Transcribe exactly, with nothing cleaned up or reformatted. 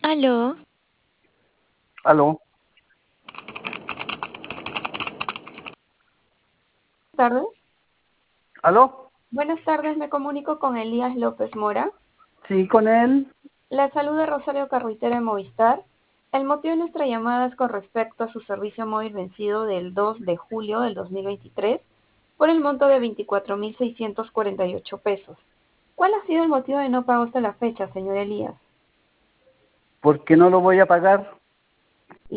Aló, Aló, Tardes. aló, Buenas tardes, me comunico con Elías López Mora. sí, con él. La saluda Rosario Carruitera de Movistar. El motivo de nuestra llamada es con respecto a su servicio móvil vencido del dos de julio del dos mil veintitrés por el monto de veinticuatro mil seiscientos cuarenta y ocho pesos. ¿Cuál ha sido el motivo de no pago hasta la fecha, señor Elías? ¿Por qué no lo voy a pagar?